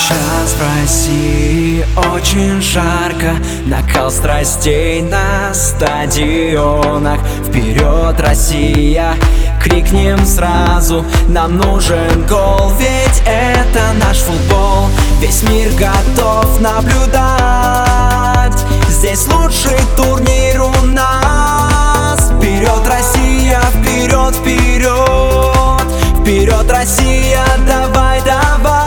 Сейчас в России очень жарко, накал страстей на стадионах. Вперед, Россия, крикнем сразу, нам нужен гол, ведь это наш футбол. Весь мир готов наблюдать, здесь лучший турнир у нас. Вперед, Россия, вперед, вперед, вперед, Россия, давай, давай.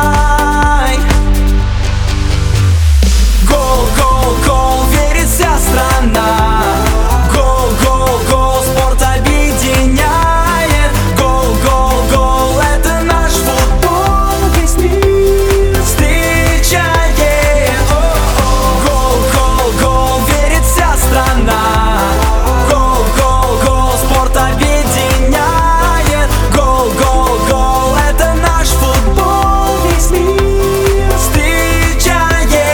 Гол, гол, гол, верит вся страна. Гол, гол, гол, спорт объединяет. Гол, гол, гол, это наш футбол, весь мир встречает. Гол, гол, гол, верит вся страна. Гол, гол, гол, спорт объединяет. Гол, гол, гол, это наш футбол, весь мир встречает.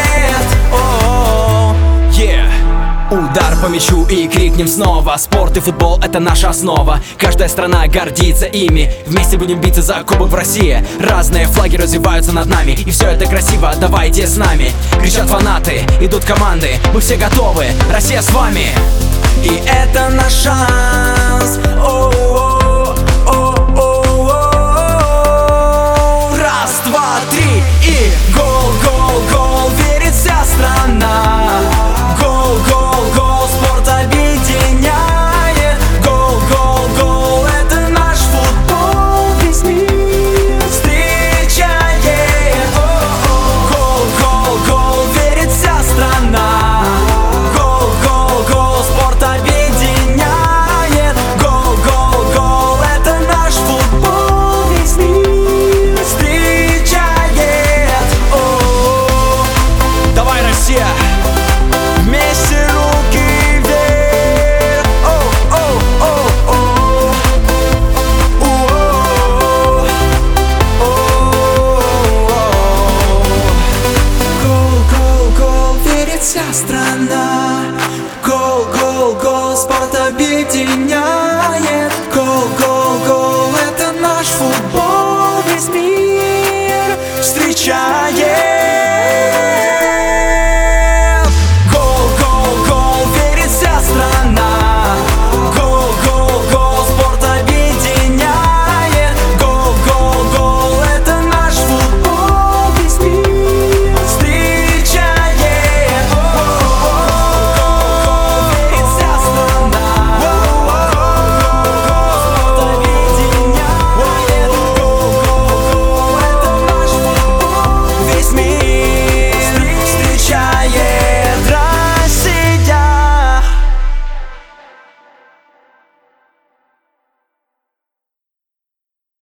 Удар по мячу и крикнем снова. Спорт и футбол — это наша основа. Каждая страна гордится ими. Вместе будем биться за кубок в России. Разные флаги развиваются над нами, и все это красиво, давайте с нами. Кричат фанаты, идут команды, мы все готовы, Россия с вами. И это наш шанс.